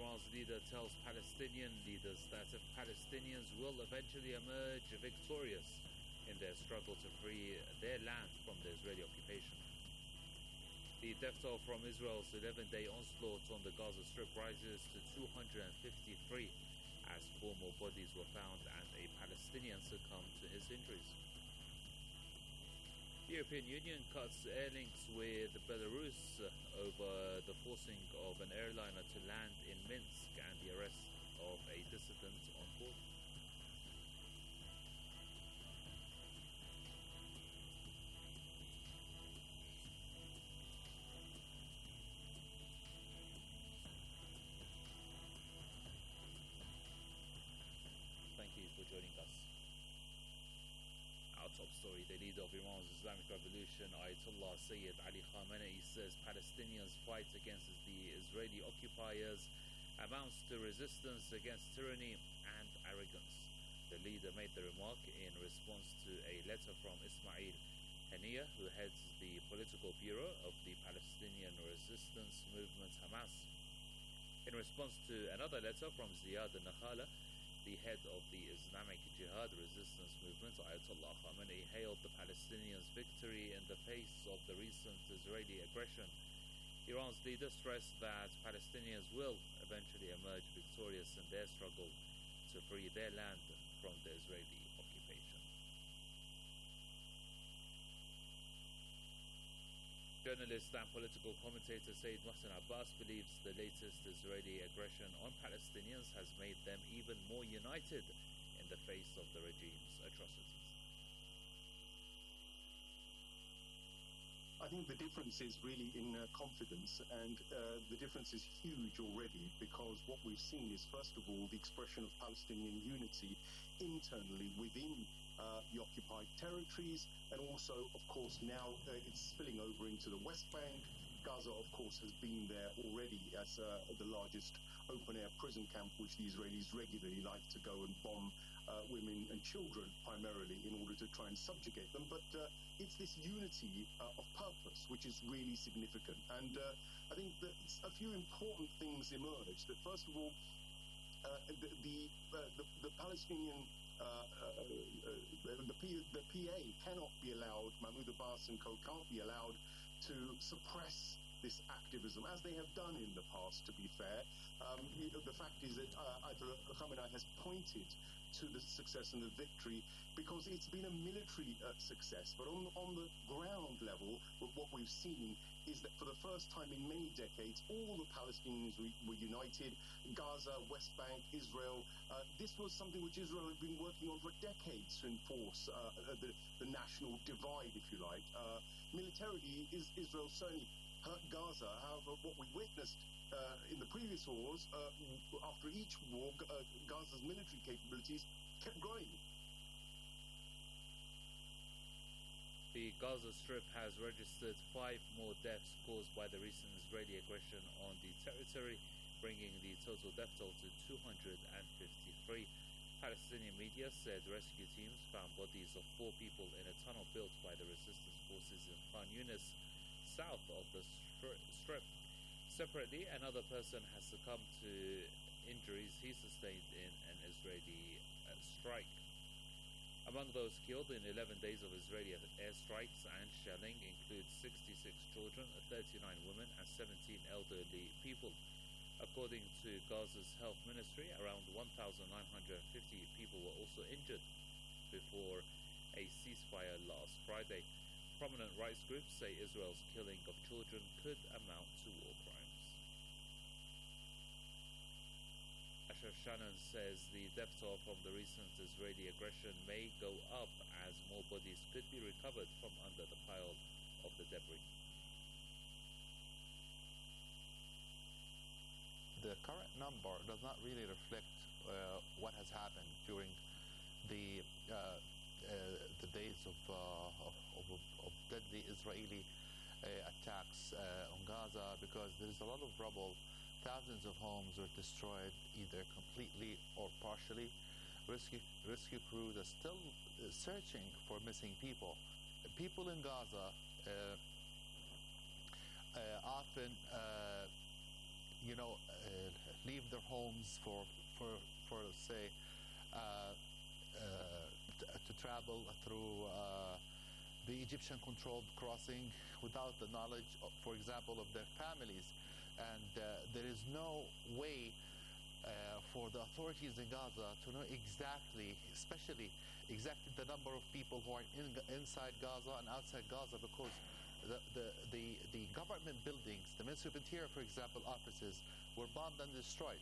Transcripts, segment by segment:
Iran's leader tells Palestinian leaders that if Palestinians will eventually emerge victorious in their struggle to free their land from the Israeli occupation. The death toll from Israel's 11-day onslaught on the Gaza Strip rises to 253 as 4 more bodies were found and a Palestinian succumbed to his injuries. The European Union cuts air links with Belarus over the forcing of an airliner to land in Minsk and the arrest of a dissident on board. Thank you for joining us. Our top story, the leader of Iran's Islamic Revolution, Ayatollah Sayyid Ali Khamenei, says Palestinians' fight against the Israeli occupiers amounts to resistance against tyranny and arrogance. The leader made the remark in response to a letter from Ismail Haniyeh, who heads the political bureau of the Palestinian resistance movement Hamas. In response to another letter from Ziad al-Nakhala, the head of the Islamic Jihad resistance movement, Ayatollah Khamenei hailed the Palestinians' victory in the face of the recent Israeli aggression. Iran's leader stressed that Palestinians will eventually emerge victorious in their struggle to free their land from the Israeli occupation. Journalist and political commentator Sayyid Mohsen Abbas believes the latest Israeli aggression on Palestinians has made them even more united in the face of the regime's atrocities. I think the difference is really in confidence, and the difference is huge already, because what we've seen is, first of all, the expression of Palestinian unity internally within the occupied territories, and also, of course, now it's spilling over into the West Bank. Gaza, of course, has been there already as the largest open-air prison camp, which the Israelis regularly like to go and bomb women and children, primarily, in order to try and subjugate them. But it's this unity of purpose which is really significant. And I think that a few important things emerge. That, first of all, the Palestinian the PA cannot be allowed, Mahmoud Abbas and co can't be allowed to suppress this activism, as they have done in the past, to be fair. The fact is that Ayatollah Khamenei has pointed to the success and the victory because it's been a military success. But on the ground level, what we've seen is that for the first time in many decades, all the Palestinians were united. Gaza, West Bank, Israel. This was something which Israel had been working on for decades to enforce the national divide, if you like. Militarily, Israel certainly hurt Gaza. However, what we witnessed in the previous wars, after each war, Gaza's military capabilities kept growing. The Gaza Strip has registered 5 more deaths caused by the recent Israeli aggression on the territory, bringing the total death toll to 253. Palestinian media said rescue teams found bodies of 4 people in a tunnel built by the resistance forces in Khan Yunis, south of the Strip. Separately, another person has succumbed to injuries he sustained in an Israeli strike. Among those killed in 11 days of Israeli airstrikes and shelling include 66 children, 39 women and 17 elderly people. According to Gaza's health ministry, around 1,950 people were also injured before a ceasefire last Friday. Prominent rights groups say Israel's killing of children could amount to war crimes. Ashraf Shannon says the death toll from the recent Israeli aggression may go up as more bodies could be recovered from under the pile of the debris. The current number does not really reflect what has happened during the days of deadly Israeli attacks on Gaza, because there is a lot of rubble. Thousands of homes were destroyed, either completely or partially. Rescue crews are still searching for missing people. People in Gaza often leave their homes for say, to travel through the Egyptian-controlled crossing without the knowledge, for example, of their families. And there is no way for the authorities in Gaza to know exactly the number of people who are inside Gaza and outside Gaza, because the government buildings, the Ministry of Interior, for example, offices, were bombed and destroyed.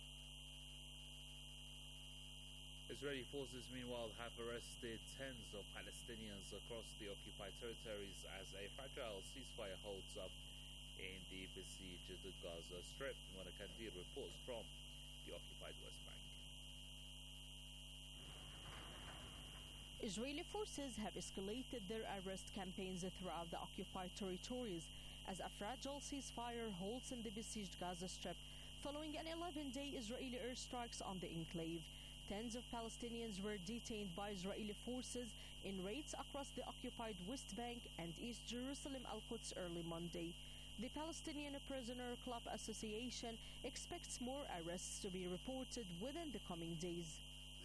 Israeli forces, meanwhile, have arrested tens of Palestinians across the occupied territories as a fragile ceasefire holds up in the besieged Gaza Strip. Mona Kandir reports from the occupied West Bank. Israeli forces have escalated their arrest campaigns throughout the occupied territories as a fragile ceasefire holds in the besieged Gaza Strip following an 11-day Israeli airstrikes on the enclave. Tens of Palestinians were detained by Israeli forces in raids across the occupied West Bank and East Jerusalem Al-Quds early Monday. The Palestinian Prisoner Club Association expects more arrests to be reported within the coming days.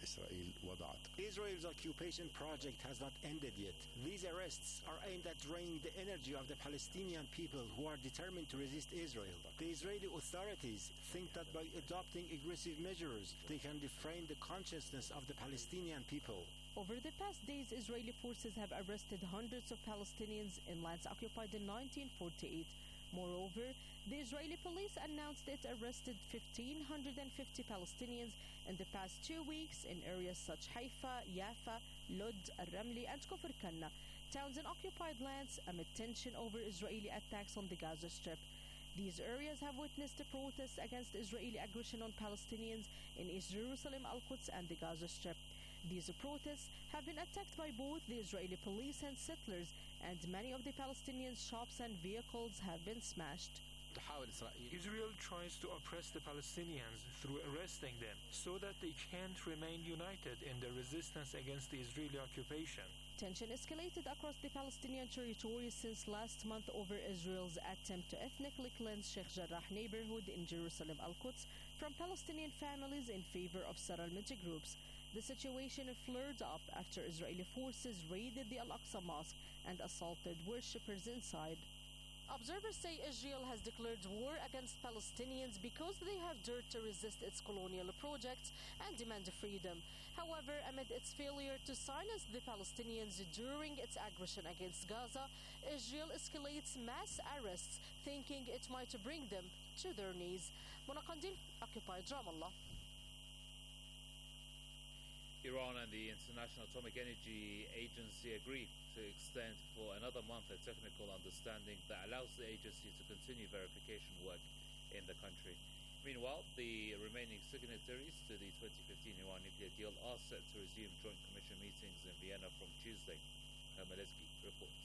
Israel's occupation project has not ended yet. These arrests are aimed at draining the energy of the Palestinian people who are determined to resist Israel. The Israeli authorities think that by adopting aggressive measures, they can deframe the consciousness of the Palestinian people. Over the past days, Israeli forces have arrested hundreds of Palestinians in lands occupied in 1948. Moreover, the Israeli police announced it arrested 1,550 Palestinians in the past 2 weeks in areas such Haifa, Yafa, Lod, Al-Ramli and Kufr Kanna, towns in occupied lands amid tension over Israeli attacks on the Gaza Strip. These areas have witnessed protests against Israeli aggression on Palestinians in East Jerusalem, Al-Quds and the Gaza Strip. These protests have been attacked by both the Israeli police and settlers, and many of the Palestinian shops and vehicles have been smashed. Israel tries to oppress the Palestinians through arresting them so that they can't remain united in their resistance against the Israeli occupation. Tension escalated across the Palestinian territories since last month over Israel's attempt to ethnically cleanse Sheikh Jarrah neighborhood in Jerusalem Al-Quds from Palestinian families in favor of settlement groups. The situation flared up after Israeli forces raided the Al-Aqsa Mosque and assaulted worshippers inside. Observers say Israel has declared war against Palestinians because they have dared to resist its colonial projects and demand freedom. However, amid its failure to silence the Palestinians during its aggression against Gaza, Israel escalates mass arrests, thinking it might bring them to their knees. Mona Kandir, occupied Ramallah. Iran and the International Atomic Energy Agency agree to extend for another month a technical understanding that allows the agency to continue verification work in the country. Meanwhile, the remaining signatories to the 2015 Iran nuclear deal are set to resume Joint Commission meetings in Vienna from Tuesday. Hermelesky reports.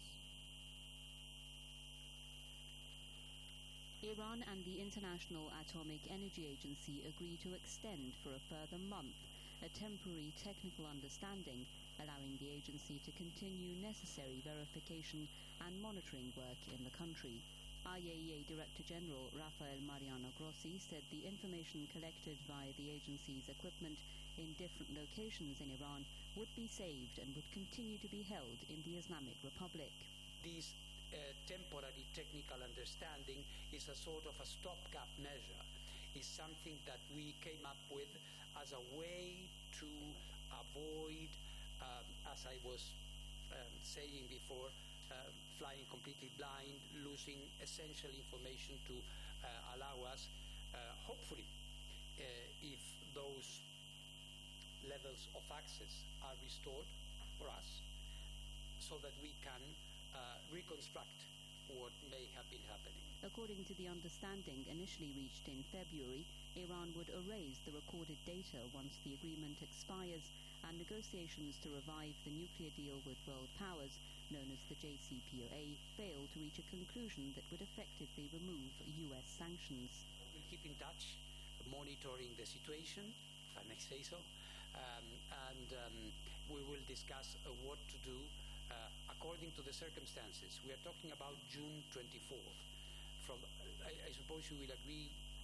Iran and the International Atomic Energy Agency agree to extend for a further month a temporary technical understanding allowing the agency to continue necessary verification and monitoring work in the country. IAEA Director General Rafael Mariano Grossi said the information collected via the agency's equipment in different locations in Iran would be saved and would continue to be held in the Islamic Republic. This temporary technical understanding is a sort of a stopgap measure. Is something that we came up with as a way to avoid, as I was saying before, flying completely blind, losing essential information to allow us, hopefully, if those levels of access are restored for us, so that we can reconstruct what may have been happening. According to the understanding initially reached in February, Iran would erase the recorded data once the agreement expires, and negotiations to revive the nuclear deal with world powers, known as the JCPOA, failed to reach a conclusion that would effectively remove US sanctions. We'll keep in touch, monitoring the situation, if I may say so, and we will discuss what to do according to the circumstances. We are talking about June 24th. I suppose you will agree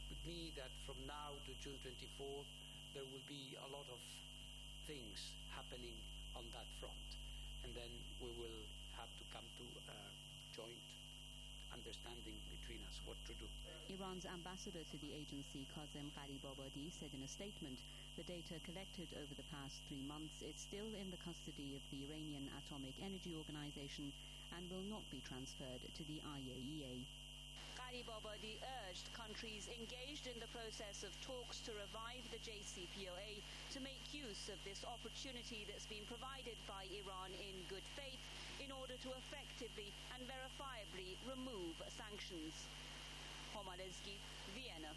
with me that from now to June 24th, there will be a lot of things happening on that front. And then we will have to come to a joint understanding between us what to do. Iran's ambassador to the agency, Kazem Gharibabadi, said in a statement the data collected over the past 3 months is still in the custody of the Iranian Atomic Energy Organization and will not be transferred to the IAEA. Gharibabadi urged countries engaged in the process of talks to revive the JCPOA to make use of this opportunity that's been provided by Iran in good faith in order to effectively and verifiably remove sanctions. Homalezgi, Vienna.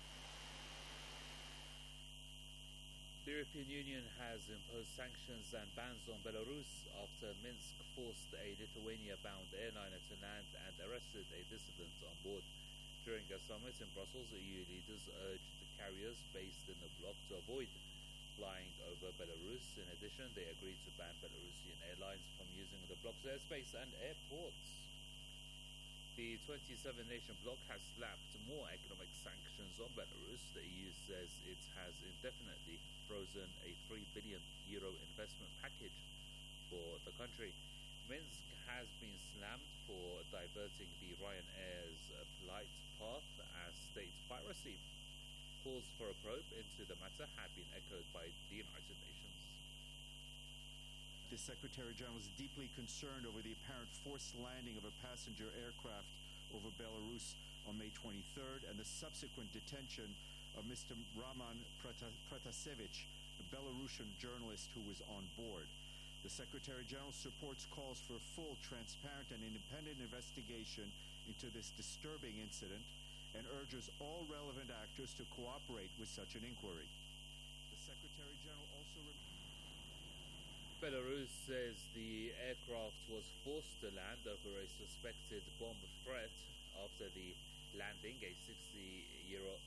The European Union has imposed sanctions and bans on Belarus after Minsk forced a Lithuania-bound airliner to land and arrested a dissident on board. During a summit in Brussels, EU leaders urged the carriers based in the bloc to avoid flying over Belarus. In addition, they agreed to ban Belarusian airlines from using the bloc's airspace and airports. The 27-nation bloc has slapped more economic sanctions on Belarus. The EU says it has indefinitely frozen a €3 billion investment package for the country. Minsk has been slammed for diverting the Ryanair's flight path as state piracy. Calls for a probe into the matter have been echoed by the United Nations. The Secretary General is deeply concerned over the apparent forced landing of a passenger aircraft over Belarus on May 23rd and the subsequent detention of Mr. Roman Protasevich, a Belarusian journalist who was on board. The Secretary General supports calls for a full, transparent, and independent investigation into this disturbing incident and urges all relevant actors to cooperate with such an inquiry. The Secretary General also Belarus says the aircraft was forced to land over a suspected bomb threat. After the landing, a 26-year-old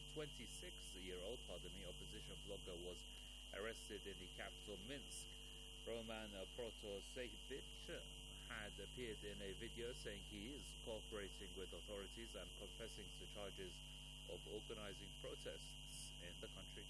opposition blogger was arrested in the capital Minsk. Roman Protasevich had appeared in a video saying he is cooperating with authorities and confessing to charges of organizing protests in the country.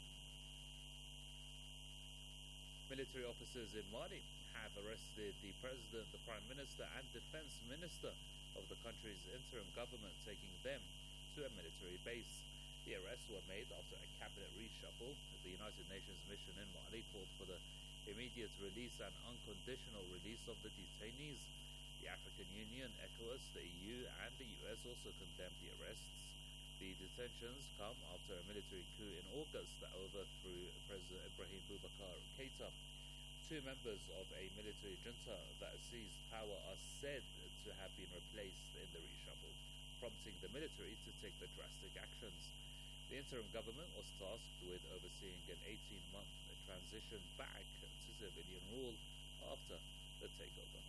Military officers in Mali have arrested the president, the prime minister, and defense minister of the country's interim government, taking them to a military base. The arrests were made after a cabinet reshuffle. The United Nations mission in Mali called for the immediate release and unconditional release of the detainees. The African Union, ECOWAS, the EU, and the US also condemned the arrests. The detentions come after a military coup in August that overthrew President Ibrahim Boubacar Keïta. 2 members of a military junta that seized power are said to have been replaced in the reshuffle, prompting the military to take the drastic actions. The interim government was tasked with overseeing an 18-month transition back to civilian rule after the takeover.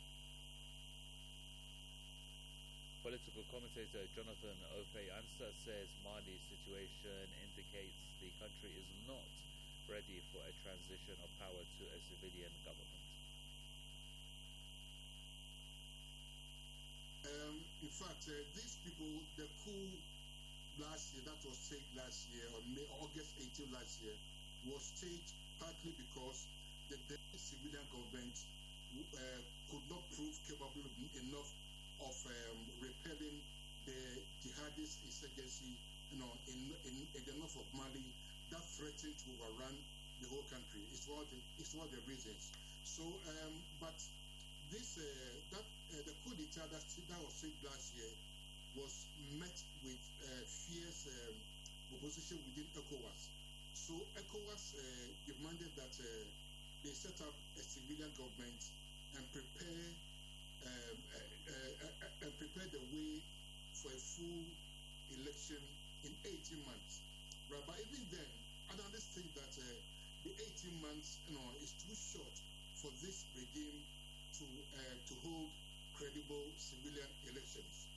Political commentator Jonathan Ofe-Ansah says Mali's situation indicates the country is not ready for a transition of power to a civilian government. In fact, these people, the coup last year, that was staged last year, on August 18 last year, was staged partly because the civilian government could not prove capable enough of repelling the jihadist insurgency, in the north of Mali that threatened to overrun the whole country. It's one of the reasons. So, but this the coup d'etat that was staged last year was met with fierce opposition within ECOWAS. So ECOWAS demanded that they set up a civilian government and prepare the way for a full election in 18 months. Right, but even then, analysts think that the 18 months, is too short for this regime to hold credible civilian elections.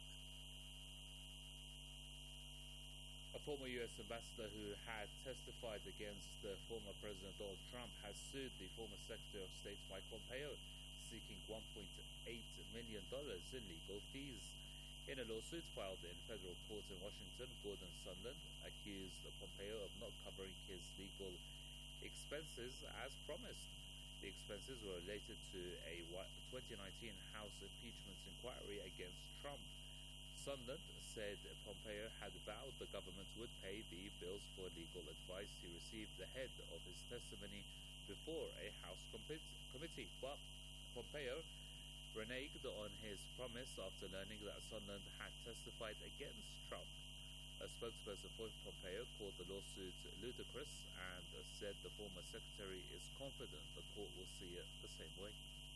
A former U.S. ambassador who had testified against the former President Donald Trump has sued the former Secretary of State Mike Pompeo, seeking $1.8 million in legal fees. In a lawsuit filed in federal court in Washington, Gordon Sondland accused Pompeo of not covering his legal expenses as promised. The expenses were related to a 2019 House impeachment inquiry against Trump. Sondland said Pompeo had vowed the government would pay the bills for legal advice he received ahead of his testimony before a House committee, but Pompeo reneged on his promise after learning that Sondland had testified against Trump. A spokesperson for Pompeo called the lawsuit ludicrous and said the former secretary is confident the court will see it the same way.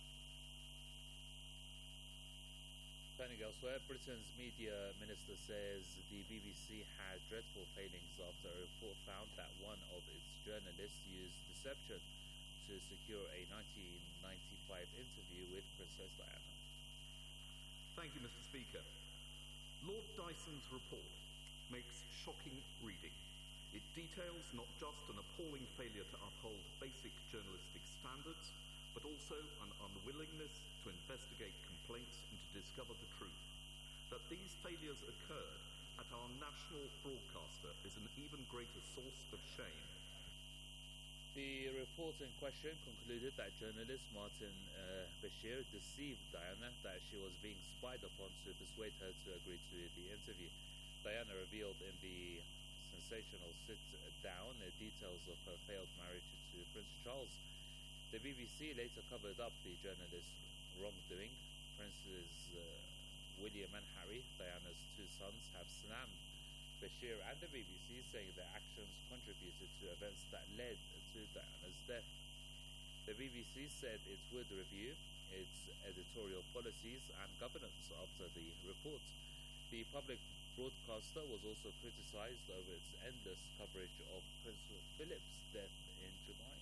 Turning elsewhere, Britain's media minister says the BBC had dreadful failings after a report found that one of its journalists used deception to secure a 1995 interview with Princess Diana. Thank you, Mr. Speaker. Lord Dyson's report makes shocking reading. It details not just an appalling failure to uphold basic journalistic standards, but also an unwillingness to investigate complaints and to discover the truth. That these failures occurred at our national broadcaster is an even greater source of shame. The report in question concluded that journalist Martin Bashir deceived Diana that she was being spied upon to persuade her to agree to the interview. Diana revealed in the sensational sit-down details of her failed marriage to Prince Charles. The BBC later covered up the journalist's wrongdoing. Princes William and Harry, Diana's two sons, have slammed Bashir and the BBC, saying their actions contributed to events that led to Diana's death. The BBC said it would review its editorial policies and governance after the report. The public broadcaster was also criticised over its endless coverage of Prince Philip's death in July.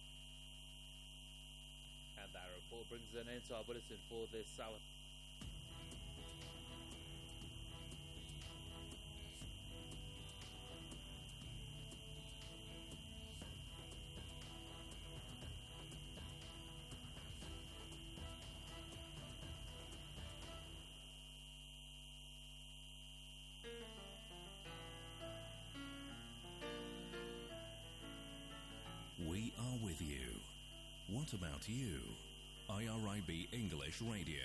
And that report brings an end to our bulletin for this hour. We are with you. What about you? IRIB English Radio.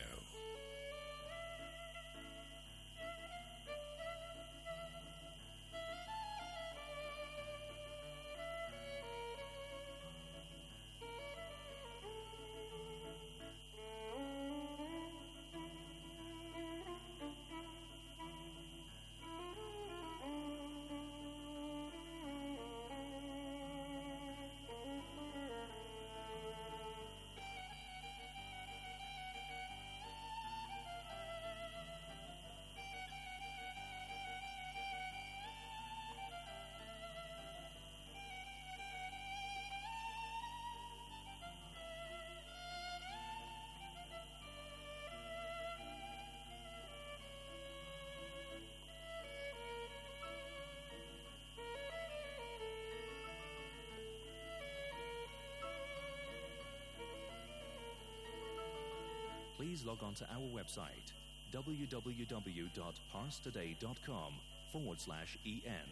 Please log on to our website www.parstoday.com/en.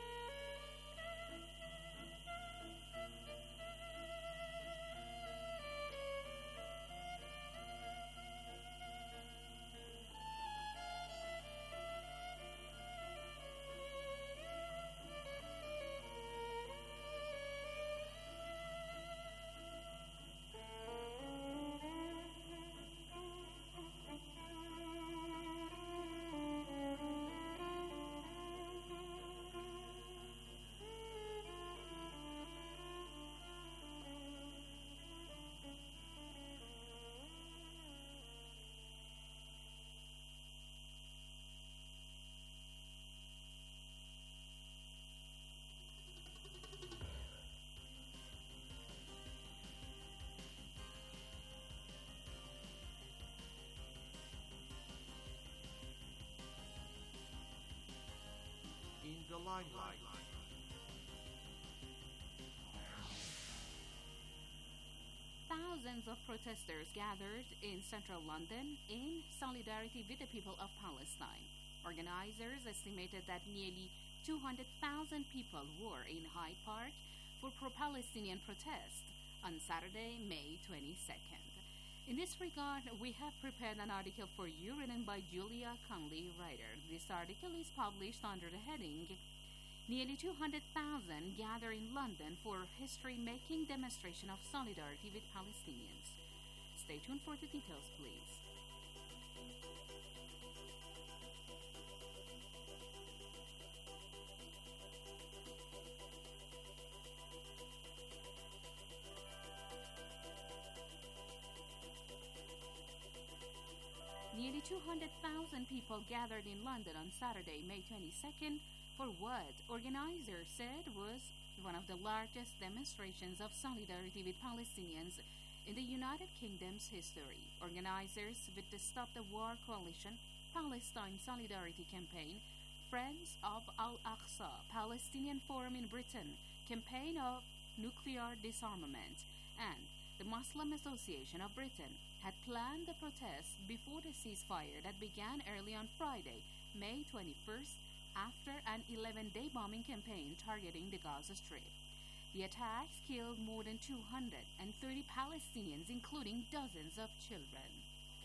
In the limelight. Thousands of protesters gathered in central London in solidarity with the people of Palestine. Organizers estimated that nearly 200,000 people were in Hyde Park for pro-Palestinian protests on Saturday, May 22nd. In this regard, we have prepared an article for you written by Julia Conley, writer. This article is published under the heading Nearly 200,000 gather in London for a history-making demonstration of solidarity with Palestinians. Stay tuned for the details, please. Nearly 200,000 people gathered in London on Saturday, May 22nd, for what organizers said was one of the largest demonstrations of solidarity with Palestinians in the United Kingdom's history. Organizers with the Stop the War Coalition, Palestine Solidarity Campaign, Friends of Al-Aqsa, Palestinian Forum in Britain, Campaign of Nuclear Disarmament, and the Muslim Association of Britain had planned the protests before the ceasefire that began early on Friday, May 21st, after an 11-day bombing campaign targeting the Gaza Strip. The attacks killed more than 230 Palestinians, including dozens of children.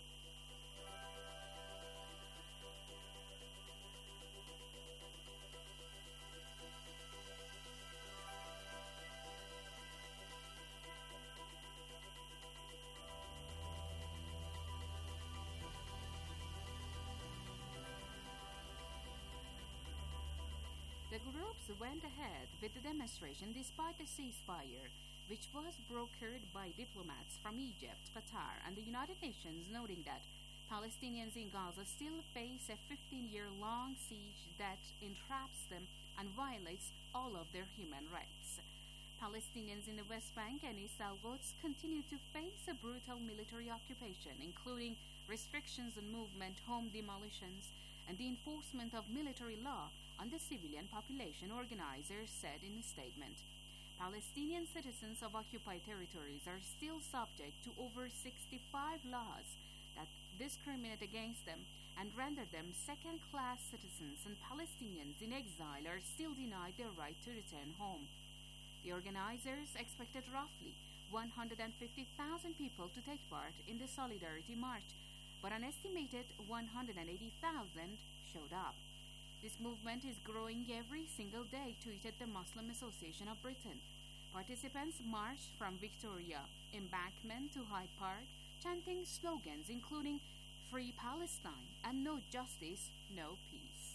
The groups went ahead with the demonstration despite the ceasefire, which was brokered by diplomats from Egypt, Qatar, and the United Nations, noting that Palestinians in Gaza still face a 15-year-long siege that entraps them and violates all of their human rights. Palestinians in the West Bank and East Al-Quds continue to face a brutal military occupation, including restrictions on movement, home demolitions, and the enforcement of military law on the civilian population, organizers said in a statement. Palestinian citizens of occupied territories are still subject to over 65 laws that discriminate against them and render them second-class citizens, and Palestinians in exile are still denied their right to return home. The organizers expected roughly 150,000 people to take part in the Solidarity March, but an estimated 180,000 showed up. This movement is growing every single day, tweeted the Muslim Association of Britain. Participants marched from Victoria Embankment to Hyde Park, chanting slogans including Free Palestine and No Justice, No Peace.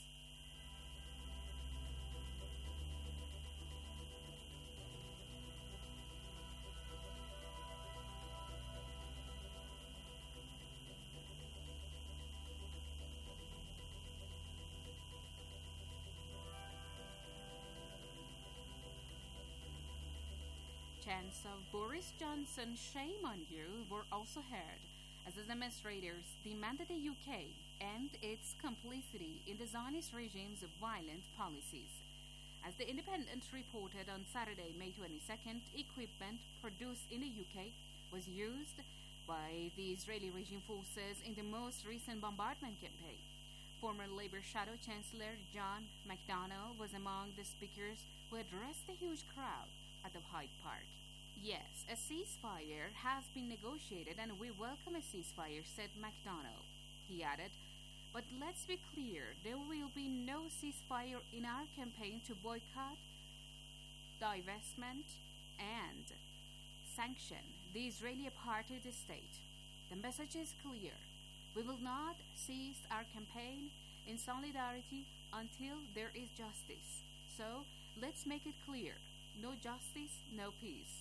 Chants of Boris Johnson, shame on you, were also heard as the demonstrators demanded the UK end its complicity in the Zionist regime's violent policies. As The Independent reported on Saturday, May 22nd, equipment produced in the UK was used by the Israeli regime forces in the most recent bombardment campaign. Former Labour Shadow Chancellor John McDonnell was among the speakers who addressed the huge crowd at the Hyde Park. Yes, a ceasefire has been negotiated and we welcome a ceasefire, said McDonnell. He added, but let's be clear, there will be no ceasefire in our campaign to boycott, divestment, and sanction the Israeli apartheid state. The message is clear. We will not cease our campaign in solidarity until there is justice. So, let's make it clear. No justice, no peace.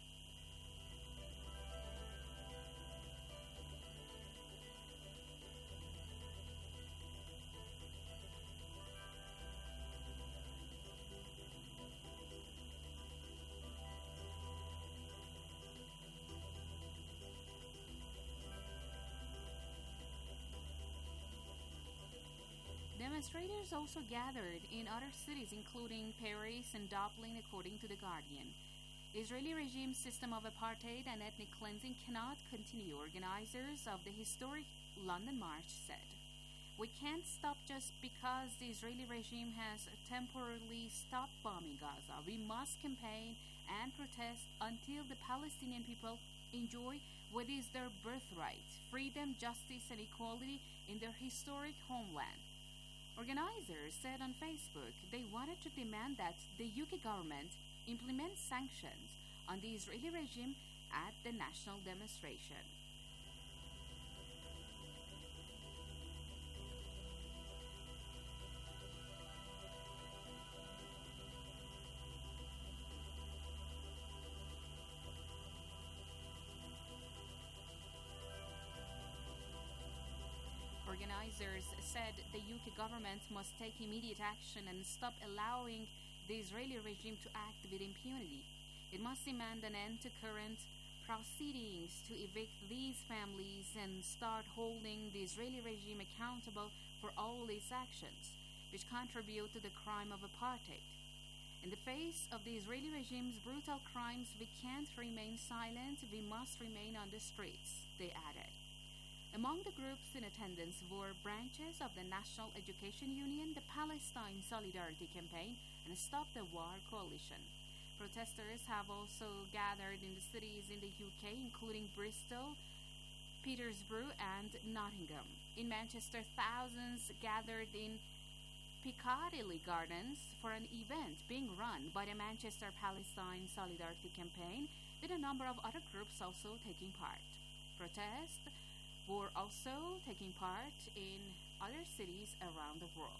Demonstrators also gathered in other cities, including Paris and Dublin, according to The Guardian. The Israeli regime's system of apartheid and ethnic cleansing cannot continue, organizers of the historic London March said. We can't stop just because the Israeli regime has temporarily stopped bombing Gaza. We must campaign and protest until the Palestinian people enjoy what is their birthright, freedom, justice, and equality in their historic homeland. Organizers said on Facebook they wanted to demand that the UK government implement sanctions on the Israeli regime at the national demonstration. Organizers said the UK government must take immediate action and stop allowing the Israeli regime to act with impunity. It must demand an end to current proceedings to evict these families and start holding the Israeli regime accountable for all its actions, which contribute to the crime of apartheid. In the face of the Israeli regime's brutal crimes, we can't remain silent. We must remain on the streets, they added. Among the groups in attendance were branches of the National Education Union, the Palestine Solidarity Campaign, and Stop the War Coalition. Protesters have also gathered in the cities in the UK, including Bristol, Peterborough, and Nottingham. In Manchester, thousands gathered in Piccadilly Gardens for an event being run by the Manchester Palestine Solidarity Campaign, with a number of other groups also taking part. Protests were also taking part in other cities around the world.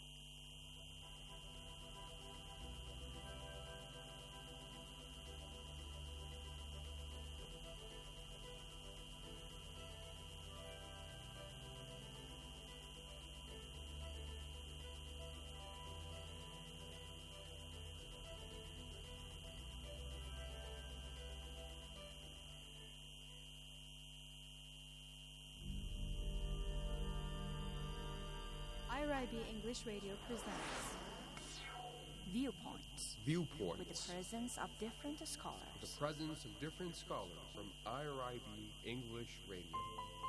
IRIB English Radio presents Viewpoints. Viewpoints. With the presence of different scholars. With the presence of different scholars from IRIB English Radio.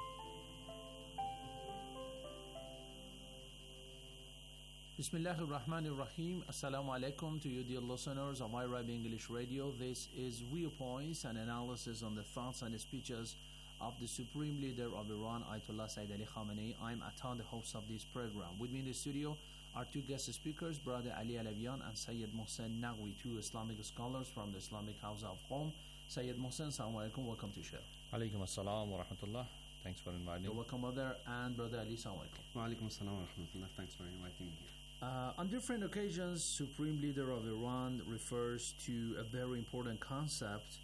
Bismillahir Rahmanir Rahim. Assalamu alaikum to you, dear listeners of IRIB English Radio. This is Viewpoints, an analysis on the thoughts and speeches of the Supreme Leader of Iran, Ayatollah Sayyid Ali Khamenei. I'm Atan, the host of this program. With me in the studio are two guest speakers, Brother Ali Alavian and Sayyid Mohsen Naqvi, two Islamic scholars from the Islamic House of Qom. Sayyid Mohsen, assalamu alaikum, welcome to the show. Alaikum assalam wa rahmatullah. Thanks for inviting me. You're welcome, brother. And Brother Ali, assalamu alaikum. Wa alaikum assalam wa rahmatullah. Thanks for inviting me here. On different occasions, Supreme Leader of Iran refers to a very important concept,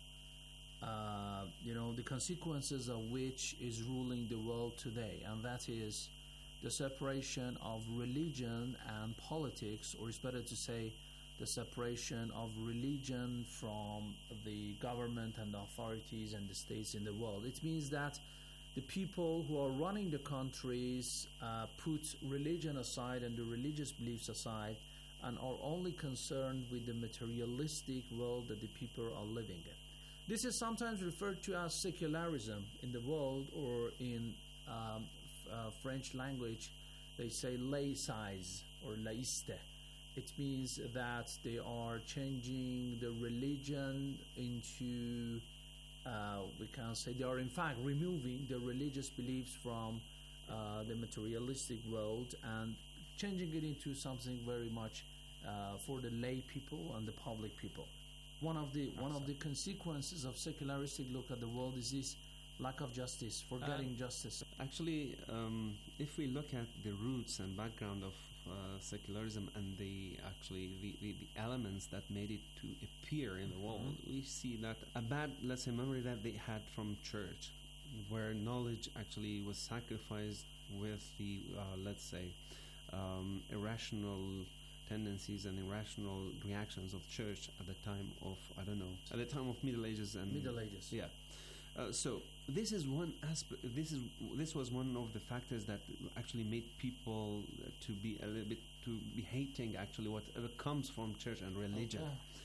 the consequences of which is ruling the world today, and that is the separation of religion and politics, or it's better to say the separation of religion from the government and the authorities and the states in the world. It means that the people who are running the countries put religion aside and the religious beliefs aside and are only concerned with the materialistic world that the people are living in. This is sometimes referred to as secularism in the world, or in French language they say laïcisme or laïcité. It means that they are changing the religion into, we can say they are in fact removing the religious beliefs from the materialistic world and changing it into something very much for the lay people and the public people. One of the consequences of secularistic look at the world is this lack of justice, forgetting justice. Actually, if we look at the roots and background of secularism and the elements that made it to appear in the world, we see that a bad, let's say, memory that they had from church, where knowledge actually was sacrificed with the, let's say, irrational tendencies and irrational reactions of church at the time of, at the time of Middle Ages and Middle Ages. Yeah. So this is one aspect. This was one of the factors that actually made people to be a little bit to be hating actually whatever comes from church and religion.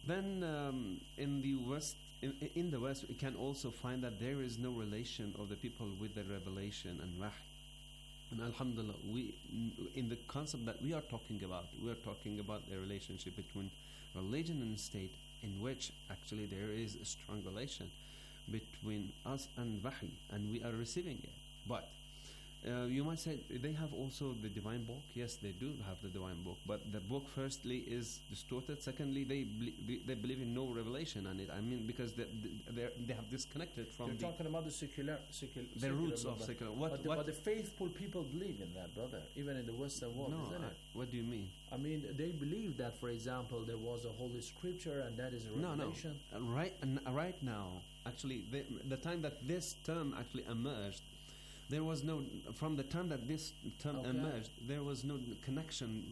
Then in the West, in the West, we can also find that there is no relation of the people with the revelation and wahy. And alhamdulillah, in the concept that we are talking about the relationship between religion and state, in which actually there is a strong relation between us and wahy, and we are receiving it. But you might say they have also the divine book. Yes, they do have the divine book, but the book firstly is distorted. Secondly, they believe in no revelation on it. I mean, because they have disconnected from. You're talking about the secular the roots of secular. But the faithful people believe in that, brother. Even in the Western world, isn't it? What do you mean? I mean, they believe that, for example, there was a holy scripture, and that is a revelation. No. Right now, actually, the time that this term actually emerged. There was no, from the time that this term emerged, there was no connection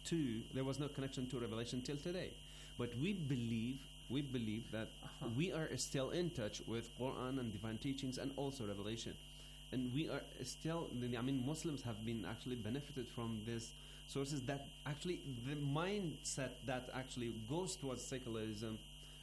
to revelation till today. But we believe that we are still in touch with Quran and divine teachings and also revelation. And we are still, I mean, Muslims have been actually benefited from these sources that actually, the mindset that actually goes towards secularism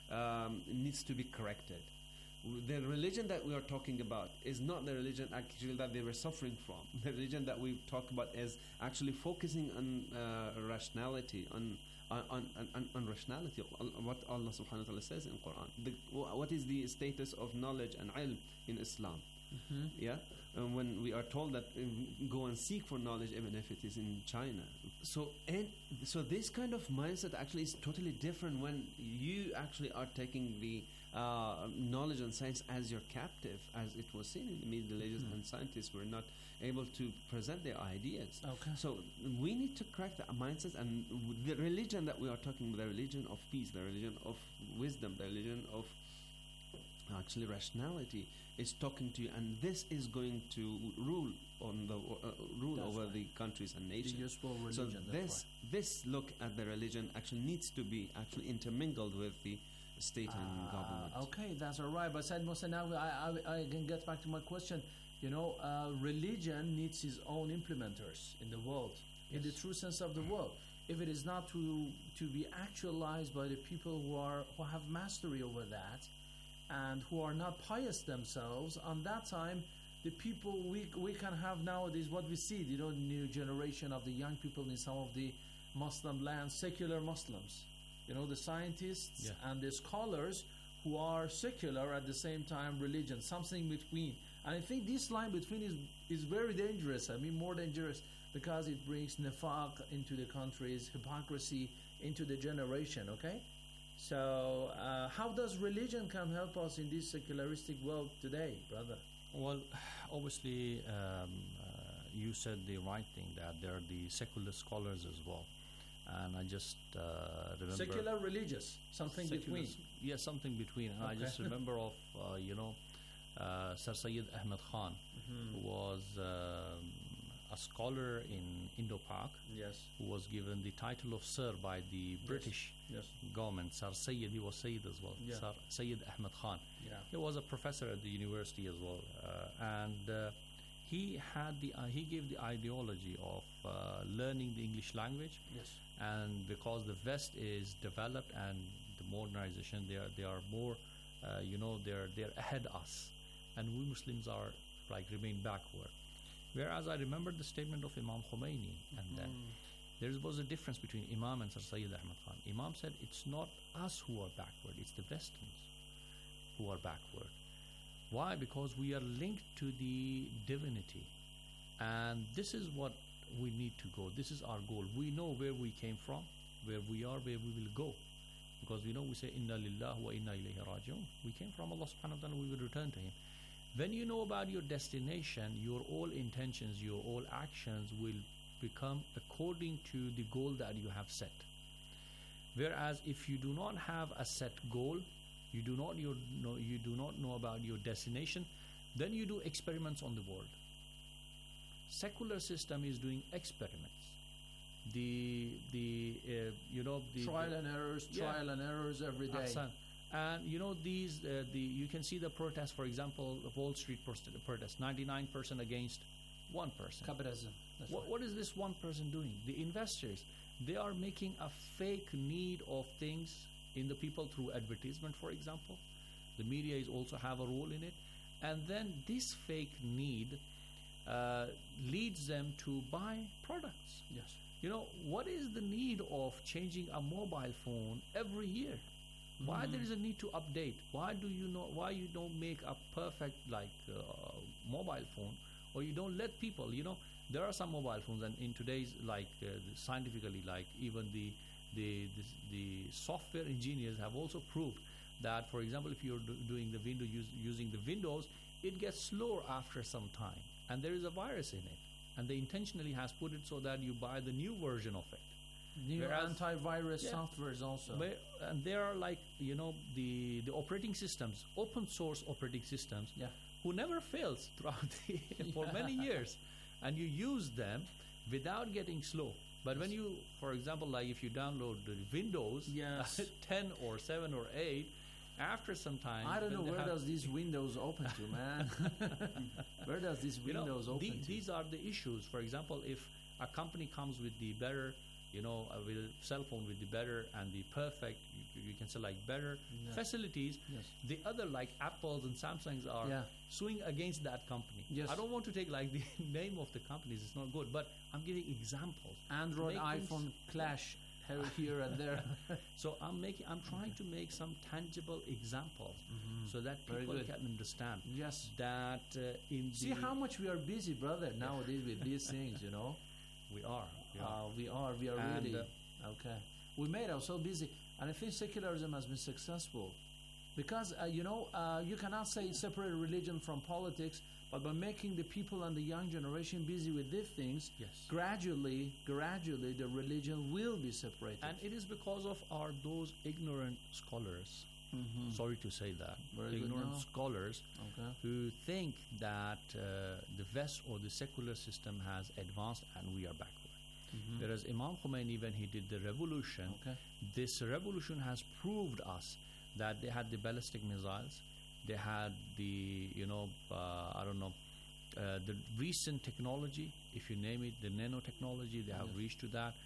needs to be corrected. The religion that we are talking about is not the religion actually that they were suffering from. The religion that we talk about is actually focusing on rationality, on rationality, what Allah subhanahu wa ta'ala says in Quran. What is the status of knowledge and ilm in Islam? Yeah, when we are told that go and seek for knowledge even if it is in China. So this kind of mindset actually is totally different when you actually are taking the knowledge and science as your captive, as it was seen in the Middle Ages, and scientists were not able to present their ideas. Okay. So we need to correct the mindset, and the religion that we are talking about, the religion of peace, the religion of wisdom, the religion of actually rationality is talking to you, and this is going to rule on the over the countries and nations. The useful religion. So this look at the religion actually needs to be actually intermingled with the state and government. Okay, that's all right. But Said Musa, now I can get back to my question. You know, religion needs its own implementers in the world, in the true sense of the word. If it is not to be actualized by the people who have mastery over that, and who are not pious themselves, on that time, the people we can have nowadays, what we see, you know, new generation of the young people in some of the Muslim lands, secular Muslims. You know, the scientists and the scholars who are secular at the same time religion, something between. And I think this line between is very dangerous. I mean, more dangerous because it brings nifaq into the countries, hypocrisy into the generation, okay? So how does religion can help us in this secularistic world today, brother? Well, obviously, you said the right thing, that there are the secular scholars as well. And I just remember... Secular religious, something between. Yes, something between. And I just remember of, Sir Syed Ahmed Khan, who was a scholar in Indo-Pak, who was given the title of Sir by the British government. Sir Syed, he was Syed as well. Sir Syed Ahmed Khan. He was a professor at the university as well. He gave the ideology of learning the English language. And because the West is developed and the modernization, they are more, they're ahead of us, and we Muslims are remain backward. Whereas I remember the statement of Imam Khomeini, and there was a difference between Imam and Sir Syed Ahmed Khan. Imam said it's not us who are backward, it's the Westerns who are backward. Why? Because we are linked to the divinity, and this is what we need to go. This is our goal. We know where we came from, where we are, where we will go, because we say inna lillahi wa inna ilayhi raji'un. We came from Allah subhanahu wa ta'ala, we will return to Him. When you know about your destination, your all intentions, your all actions will become according to the goal that you have set. Whereas if you do not have a set goal, you do not know about your destination, then you do experiments on the world. Secular system is doing experiments. The trial and errors every day. And you can see the protests, for example, the Wall Street protest, 99% against 1%. Capitalism. What is this one person doing? The investors, they are making a fake need of things in the people through advertisement, for example. The media is also have a role in it. And then this fake need leads them to buy products. Yes. You know, what is the need of changing a mobile phone every year? Why there is a need to update? Why you don't make a perfect mobile phone, or you don't let people, you know, there are some mobile phones, and in today's scientifically, even the software engineers have also proved that, for example, if you're doing the using the Windows, it gets slower after some time, and there is a virus in it, and they intentionally has put it so that you buy the new version of it. New antivirus softwares also. And there are the operating systems, open source operating systems, who never fails throughout for many years, and you use them without getting slow. But when you, for example, if you download the Windows 10 or 7 or 8, after some time, I don't know where does these windows open to, man. Where does these windows open to? These are the issues. For example, if a company comes with the better, with a cell phone with the better and the perfect, you can say better facilities, the other Apples and Samsungs are suing against that company. I don't want to take the name of the companies, it's not good, but I'm giving examples. Android, iPhone clash here and there. So I'm trying to make some tangible examples so that people can understand. Yes. That see how much we are busy, brother, nowadays with these things, We are. We are really okay. We made ourselves busy, and I think secularism has been successful because you cannot say separate religion from politics, but by making the people and the young generation busy with these things, gradually the religion will be separated. And it is because of those ignorant scholars. Sorry to say that. Ignorant scholars who think that the West or the secular system has advanced and we are backward. Whereas Imam Khomeini, when he did the revolution, this revolution has proved us that they had the ballistic missiles, they had the, the recent technology, if you name it, the nanotechnology, they have reached to that.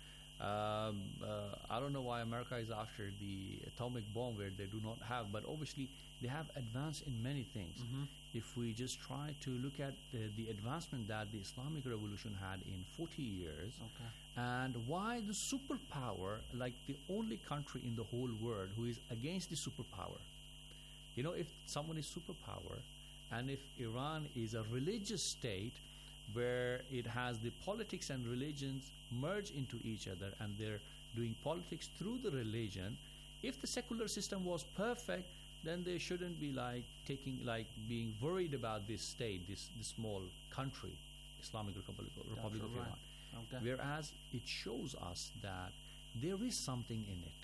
I don't know why America is after the atomic bomb where they do not have, but obviously they have advanced in many things. If we just try to look at the advancement that the Islamic Revolution had in 40 years, and why the superpower, the only country in the whole world who is against the superpower, if someone is superpower, and if Iran is a religious state where it has the politics and religions merge into each other and they're doing politics through the religion, if the secular system was perfect, then they shouldn't be being worried about this state, this small country, Islamic Republic of Iran. Whereas it shows us that there is something in it.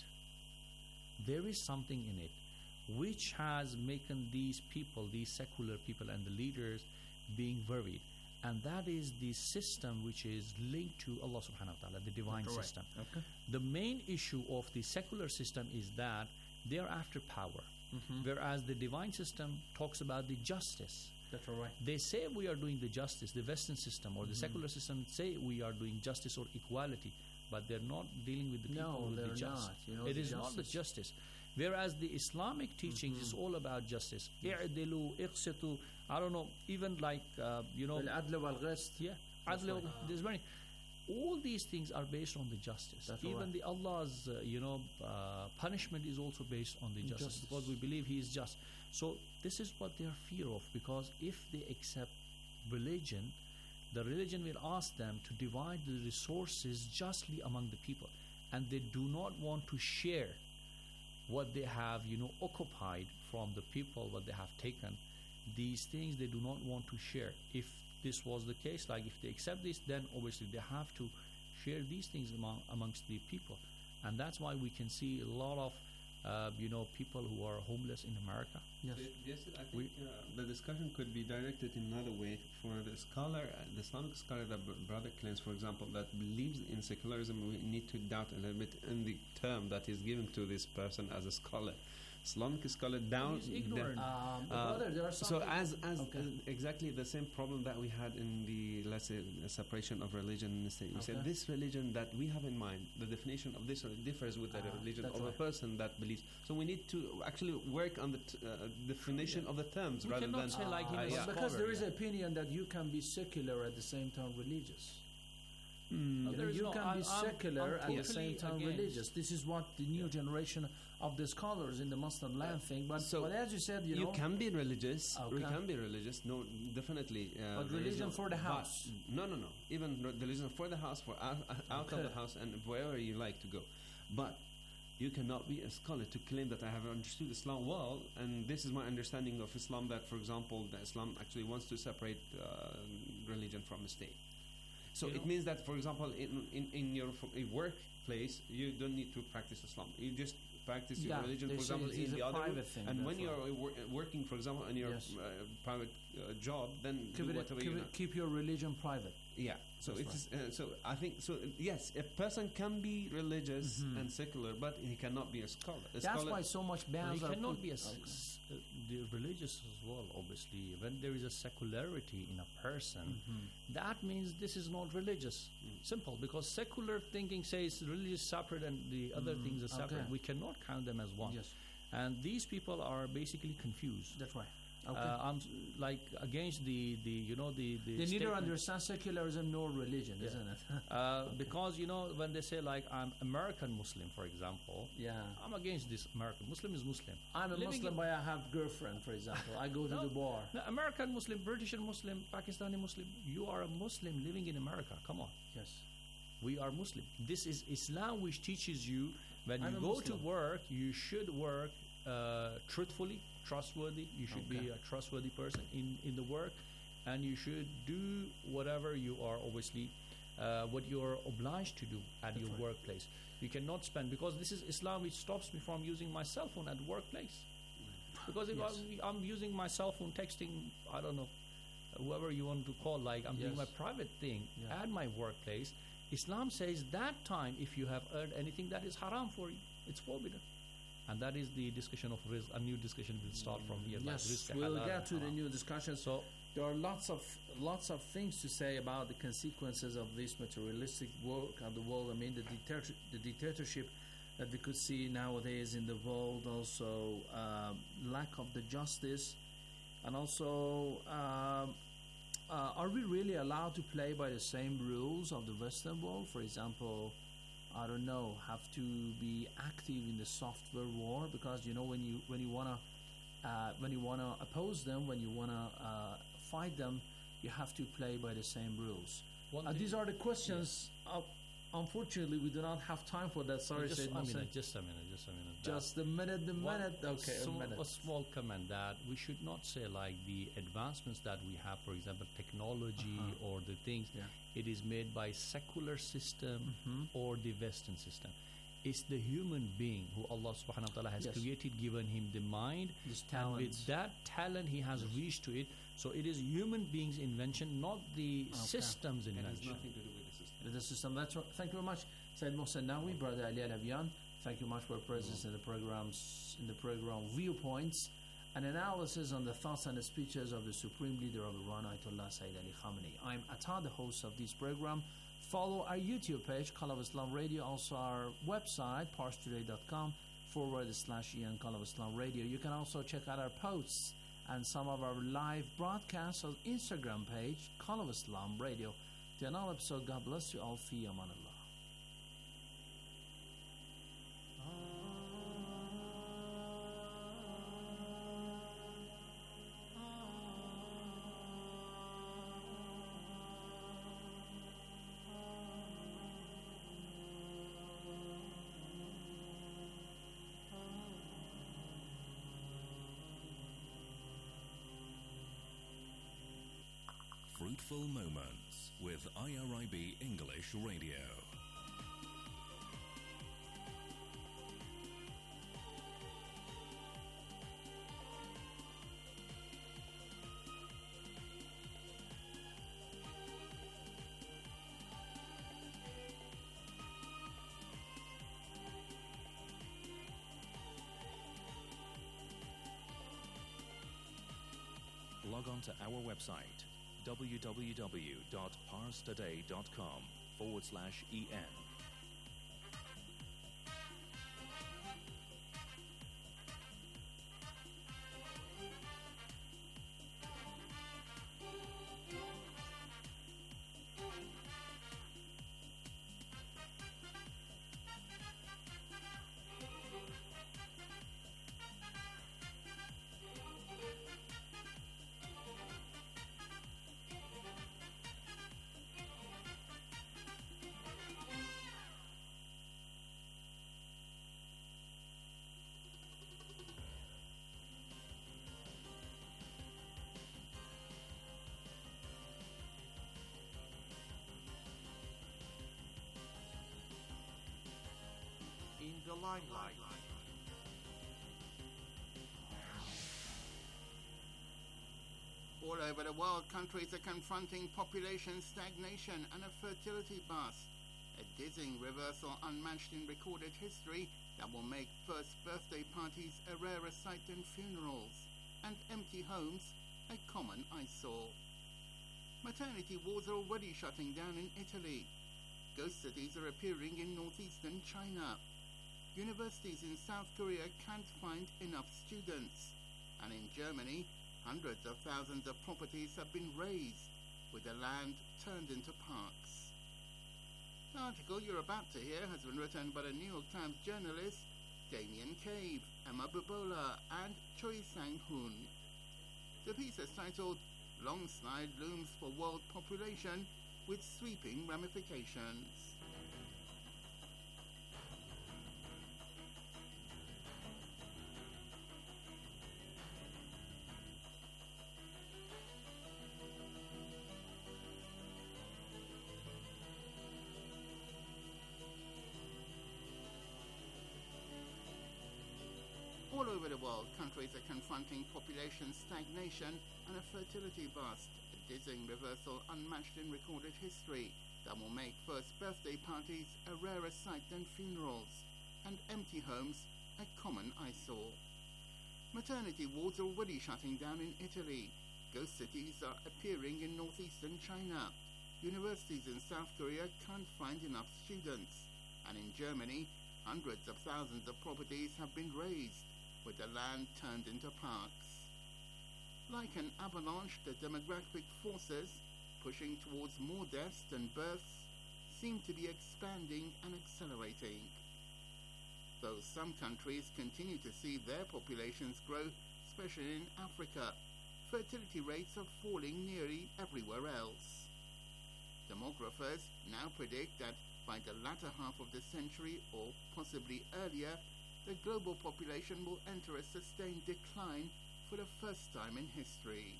There is something in it which has made these people, these secular people and the leaders being worried. And that is the system which is linked to Allah subhanahu wa ta'ala, the divine system. The main issue of the secular system is that they are after power. Whereas the divine system talks about the justice. That's all right. They say we are doing the justice, the Western system or the secular system say we are doing justice or equality, but they're not dealing with the people with the justice. It is not the justice. Whereas the Islamic teachings is all about justice. I'dilu, iqsitu, I don't know, even al-adl wal-ghist. There's many. All these things are based on the justice. That's even the Allah's punishment is also based on the justice because we believe He is just. So this is what they are fear of, because if they accept religion, the religion will ask them to divide the resources justly among the people, and they do not want to share what they have occupied from the people, what they have taken. These things they do not want to share. If this was the case, if they accept this, then obviously they have to share these things amongst the people. And that's why we can see a lot of people who are homeless in America. Yes, I think the discussion could be directed in another way. For the scholar, the Islamic scholar that Brother claims, for example, that believes in secularism, we need to doubt a little bit in the term that is given to this person as a scholar. Islamic scholar down. He's ignorant. Brother, there are some so people- as Okay. exactly the same problem that we had in the, let's say, separation of religion and state. We said Okay. this religion that we have in mind, the definition of this differs with the religion that's of a right. person that believes. So we need to actually work on the definition of the terms We rather cannot than say like him is yeah. a because there is an opinion that you can be secular at the same time religious. There is You no- can be I'm secular at the totally same time against. religious. This is what the new generation of the scholars in the Muslim land think. But, So but as you said, you know, can be religious. Okay. You can be religious. No, definitely. But there is religion no- for the but- house. No. Even religion for the house, for out of Okay. the house, and wherever you like to go. But you cannot be a scholar to claim that I have understood Islam well, and this is my understanding of Islam. That, for example, that Islam actually wants to separate religion from the state. So You it know- means that, for example, in your workplace, you don't need to practice Islam. You just practice your Yeah, religion, they for say example, it is in a the other room. private thing, And when that's you're working, for example, in your Yes. private job, then do whatever you want. keep your religion private. Yeah. So That's it is. So I think so. Yes, a person can be religious Mhm. and secular, but he cannot be a scholar. A That's scholar, why so much bans He are cannot put- be Okay. the religious as well, obviously. When there is a secularity in a person, that means this is not religious. Simple, because secular thinking says religious separate and the other things are separate. Okay. We cannot count them as one. Yes. And these people are basically confused. That's right. Okay. I'm like against the they neither statement. understand secularism nor religion, Yeah. isn't it? Because when they say like I'm American Muslim, for example, Yeah. I'm against this. American Muslim is Muslim. I'm a Living Muslim, in- but I have girlfriend, for example. I go to the bar. No, American Muslim, British Muslim, Pakistani Muslim. You are a Muslim living in America. Come on. Yes. We are Muslim. This is Islam, which teaches you when I'm you a go to Muslim. work, you should work truthfully, trustworthy. You should be Okay. a trustworthy person in the work, and you should do whatever you are obviously what you are obliged to do at your right. workplace. You cannot spend, because this is Islam which stops me from using my cell phone at workplace. Because if Yes. I'm using my cell phone texting, I don't know, whoever you want to call, like I'm doing Yes. my private thing Yeah. at my workplace, Islam says that time if you have earned anything that is haram for you, it's forbidden. And that is the discussion of rizq. A new discussion will start from here. like Yes, rizq, we'll halal, get to the haram. new discussion. So there are lots of things to say about the consequences of this materialistic work of the world. I mean, the dictatorship that we could see nowadays in the world, also lack of the justice, and also are we really allowed to play by the same rules of the Western world? For example, I don't know, have to be active in the software war, because when you wanna oppose them, when you wanna fight them, you have to play by the same rules. These are the questions. Unfortunately, we do not have time for that. Sorry, just Said a Mohsen. minute. Just a minute. Just a minute. Okay, a minute. A small comment that we should not say like the advancements that we have, for example, technology or the things. Yeah. It is made by secular system Mhm. or the Western system. It's the human being who Allah Subhanahu wa Taala has Yes. created, given him the mind, This and talent. with that talent he has reached to it. So it is human beings' invention, not the system's It has invention. nothing to do with the system. With the system. That's right. Thank you very much, Said Mohsen Nawi, Brother Ali Alavian. Thank you much for your presence in the program Viewpoints, an analysis on the thoughts and the speeches of the Supreme Leader of Iran, Ayatollah Sayyid Ali Khamenei. I'm Atta, the host of this program. Follow our YouTube page, Call of Islam Radio, also our website, parstoday.com/Ian Call of Islam Radio. You can also check out our posts and some of our live broadcasts on Instagram page, Call of Islam Radio. Till another episode, God bless you all. Fi aman Allah. Fruitful Moments with IRIB English Radio. log on to our website www.parstoday.com/en. In the limelight. All over the world, countries are confronting population stagnation and a fertility bust. A dizzying reversal unmatched in recorded history that will make first birthday parties a rarer sight than funerals, and empty homes a common eyesore. Maternity wards are already shutting down in Italy. Ghost cities are appearing in northeastern China. Universities in South Korea can't find enough students. And in Germany, hundreds of thousands of properties have been razed, with the land turned into parks. The article you're about to hear has been written by the New York Times journalists Damien Cave, Emma Bubola, and Choi Sang-hoon. The piece is titled "Long Slide Looms for World Population with Sweeping Ramifications." All over the world, countries are confronting population stagnation and a fertility bust, a dizzying reversal unmatched in recorded history that will make first birthday parties a rarer sight than funerals, and empty homes a common eyesore. Maternity wards are already shutting down in Italy. Ghost cities are appearing in northeastern China. Universities in South Korea can't find enough students. And in Germany, hundreds of thousands of properties have been razed, with the land turned into parks. Like an avalanche, the demographic forces pushing towards more deaths than births seem to be expanding and accelerating. Though some countries continue to see their populations grow, especially in Africa, fertility rates are falling nearly everywhere else. Demographers now predict that by the latter half of the century, or possibly earlier, the global population will enter a sustained decline for the first time in history.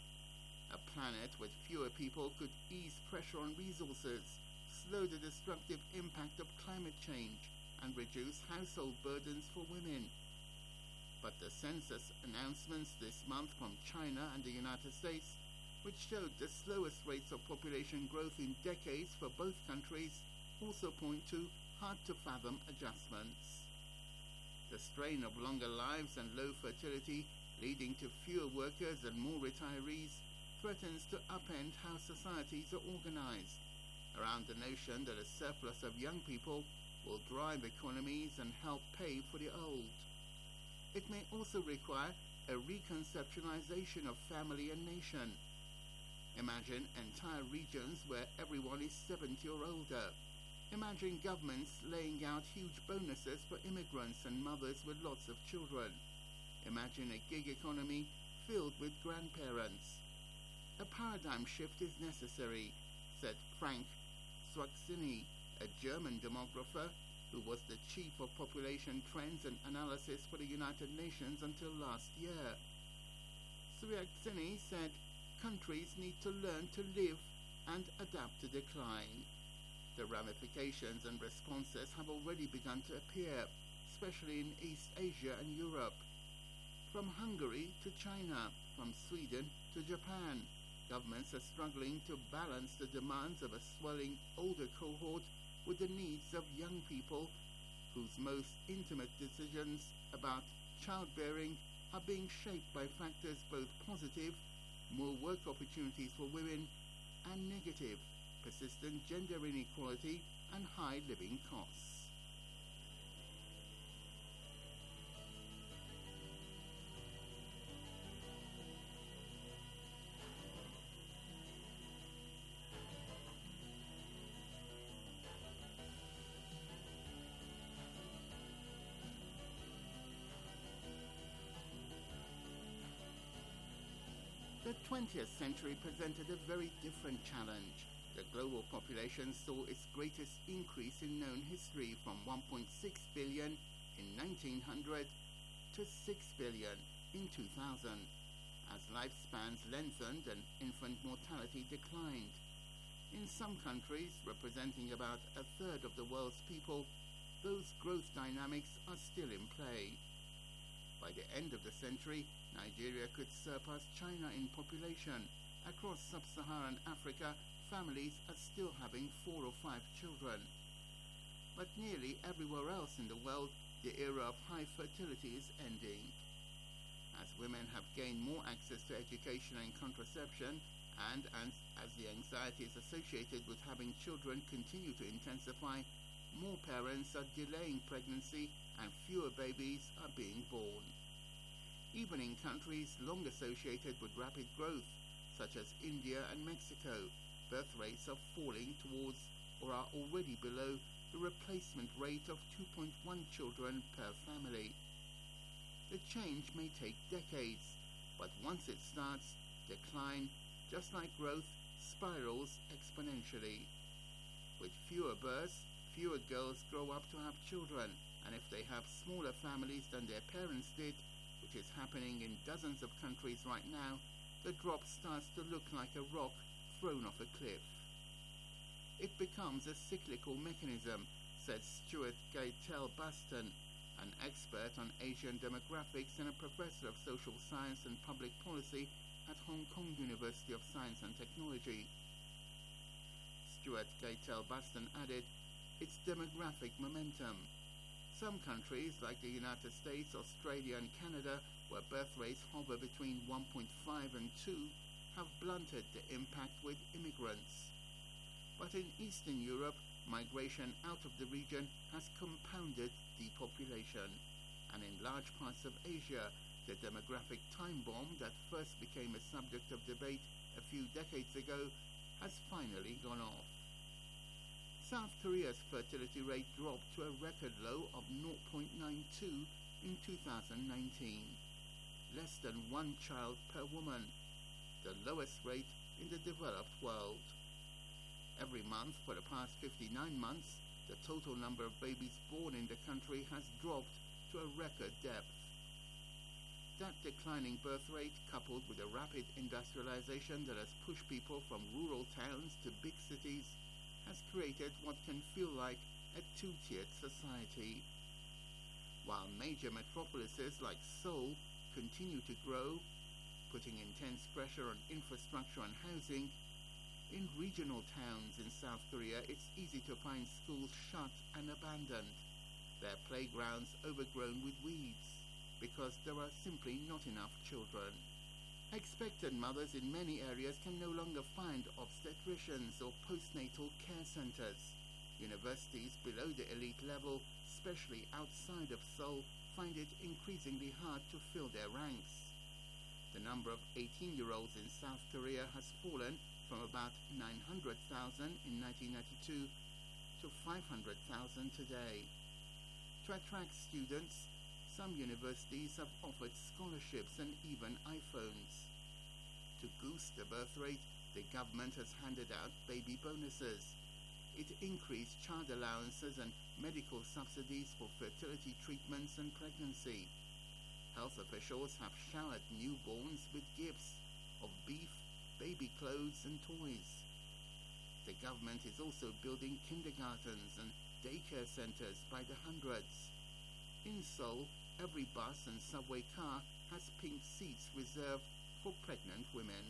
A planet with fewer people could ease pressure on resources, slow the destructive impact of climate change, and reduce household burdens for women. But the census announcements this month from China and the United States, which showed the slowest rates of population growth in decades for both countries, also point to hard-to-fathom adjustments. The strain of longer lives and low fertility, leading to fewer workers and more retirees, threatens to upend how societies are organized, around the notion that a surplus of young people will drive economies and help pay for the old. It may also require a reconceptualization of family and nation. Imagine entire regions where everyone is 70 or older. Imagine governments laying out huge bonuses for immigrants and mothers with lots of children. Imagine a gig economy filled with grandparents. A paradigm shift is necessary, said Frank Swaxini, a German demographer who was the chief of population trends and analysis for the United Nations until last year. Swaxini said countries need to learn to live and adapt to decline. The ramifications and responses have already begun to appear, especially in East Asia and Europe. From Hungary to China, from Sweden to Japan, governments are struggling to balance the demands of a swelling older cohort with the needs of young people whose most intimate decisions about childbearing are being shaped by factors both positive more work opportunities for women, and negative, persistent gender inequality and high living costs. The 20th century presented a very different challenge. The global population saw its greatest increase in known history from 1.6 billion in 1900 to 6 billion in 2000, as lifespans lengthened and infant mortality declined. In some countries, representing about a third of the world's people, those growth dynamics are still in play. By the end of the century, Nigeria could surpass China in population. Across sub-Saharan Africa, families are still having 4 or 5 children. But nearly everywhere else in the world, the era of high fertility is ending. As women have gained more access to education and contraception, and as the anxieties associated with having children continue to intensify, more parents are delaying pregnancy and fewer babies are being born. Even in countries long associated with rapid growth, such as India and Mexico, birth rates are falling towards or are already below the replacement rate of 2.1 children per family. The change may take decades, but once it starts, decline, just like growth, spirals exponentially. With fewer births, fewer girls grow up to have children, and if they have smaller families than their parents did, which is happening in dozens of countries right now, the drop starts to look like a rock thrown off a cliff. It becomes a cyclical mechanism, said Stuart Gaitel-Baston, an expert on Asian demographics and a professor of social science and public policy at Hong Kong University of Science and Technology. Stuart Gaitel-Baston added, "It's demographic momentum. Some countries, like the United States, Australia and Canada, where birth rates hover between 1.5 and 2, have blunted the impact with immigrants. But in Eastern Europe, migration out of the region has compounded depopulation. And in large parts of Asia, the demographic time bomb that first became a subject of debate a few decades ago has finally gone off. South Korea's fertility rate dropped to a record low of 0.92 in 2019, less than 1 child per woman, the lowest rate in the developed world. Every month for the past 59 months, the total number of babies born in the country has dropped to a record depth. That declining birth rate, coupled with a rapid industrialization that has pushed people from rural towns to big cities, has created what can feel like a two-tiered society. While major metropolises like Seoul continue to grow, putting intense pressure on infrastructure and housing, in regional towns in South Korea it's easy to find schools shut and abandoned, their playgrounds overgrown with weeds, because there are simply not enough children. Expectant mothers in many areas can no longer find obstetricians or postnatal care centers. Universities below the elite level, especially outside of Seoul, find it increasingly hard to fill their ranks. The number of 18-year-olds in South Korea has fallen from about 900,000 in 1992 to 500,000 today. To attract students, some universities have offered scholarships and even iPhones. To boost the birth rate, the government has handed out baby bonuses. It increased child allowances and medical subsidies for fertility treatments and pregnancy. Health officials have showered newborns with gifts of beef, baby clothes and toys. The government is also building kindergartens and daycare centers by the hundreds. In Seoul, every bus and subway car has pink seats reserved for pregnant women.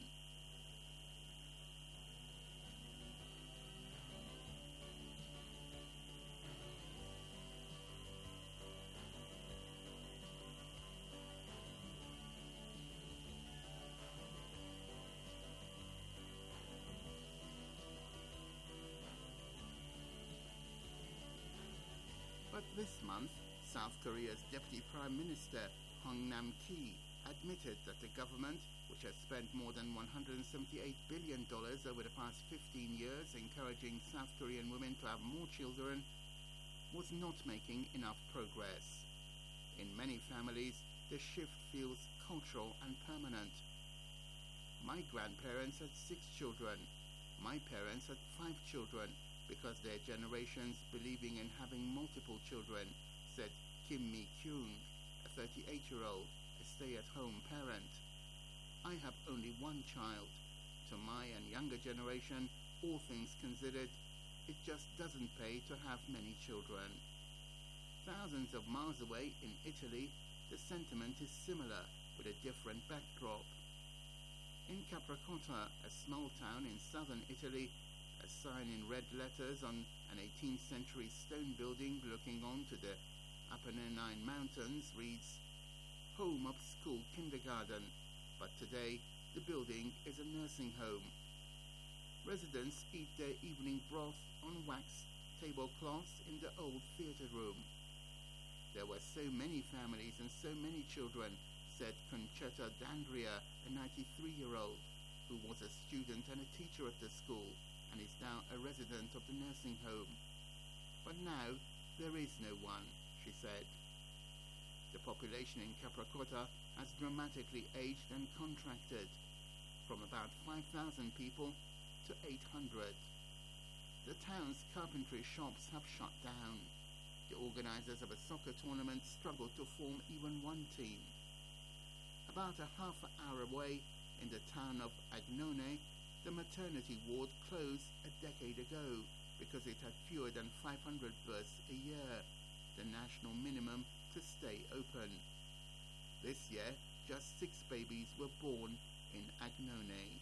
month, South Korea's Deputy Prime Minister Hong Nam-ki admitted that the government, which has spent more than $178 billion over the past 15 years encouraging South Korean women to have more children, was not making enough progress. In many families, the shift feels cultural and permanent. My grandparents had 6 children. My parents had 5 children because their generations believing in having multiple children, said Kim Mi-kyung, a 38-year-old, a stay-at-home parent. I have only one child. To my and younger generation, all things considered, it just doesn't pay to have many children. Thousands of miles away in Italy, the sentiment is similar, with a different backdrop. In Capracotta, a small town in southern Italy, a sign in red letters on an 18th century stone building looking onto the Apennine Mountains reads, "Home of School Kindergarten," but today the building is a nursing home. Residents eat their evening broth on wax tablecloths in the old theatre room. There were so many families and so many children, said Concetta D'Andrea, a 93-year-old, who was a student and a teacher at the school and is now a resident of the nursing home. But now there is no one, she said. The population in Capracotta has dramatically aged and contracted, from about 5,000 people to 800. The town's carpentry shops have shut down. The organizers of a soccer tournament struggled to form even one team. About a half hour away, in the town of Agnone, the maternity ward closed a decade ago because it had fewer than 500 births a year, the national minimum to stay open. This year, just 6 babies were born in Agnone.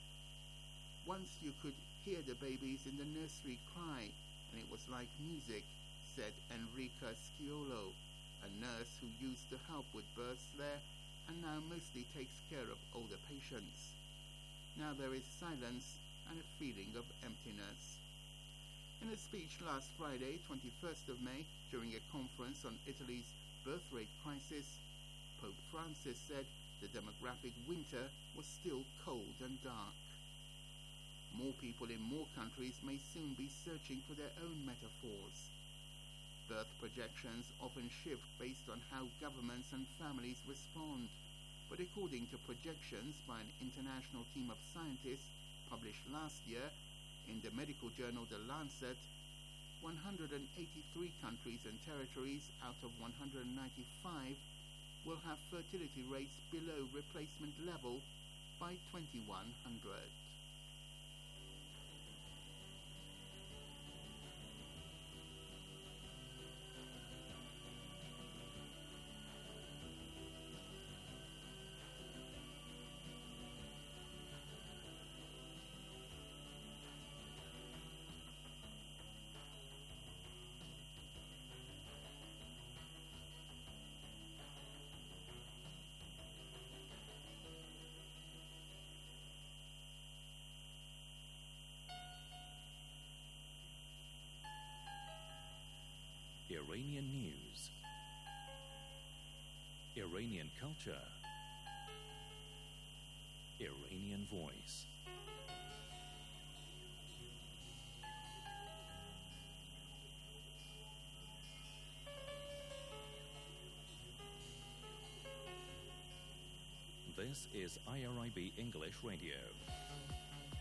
Once you could hear the babies in the nursery cry, and it was like music, said Enrica Sciolo, a nurse who used to help with births there and now mostly takes care of older patients. Now there is silence and a feeling of emptiness. In a speech last Friday, 21st of May, during a conference on Italy's birth rate crisis, Pope Francis said the demographic winter was still cold and dark. More people in more countries may soon be searching for their own metaphors. Birth projections often shift based on how governments and families respond, but according to projections by an international team of scientists published last year in the medical journal The Lancet, 183 countries and territories out of 195 will have fertility rates below replacement level by 2100. Iranian news, Iranian culture, Iranian voice. This is IRIB English Radio.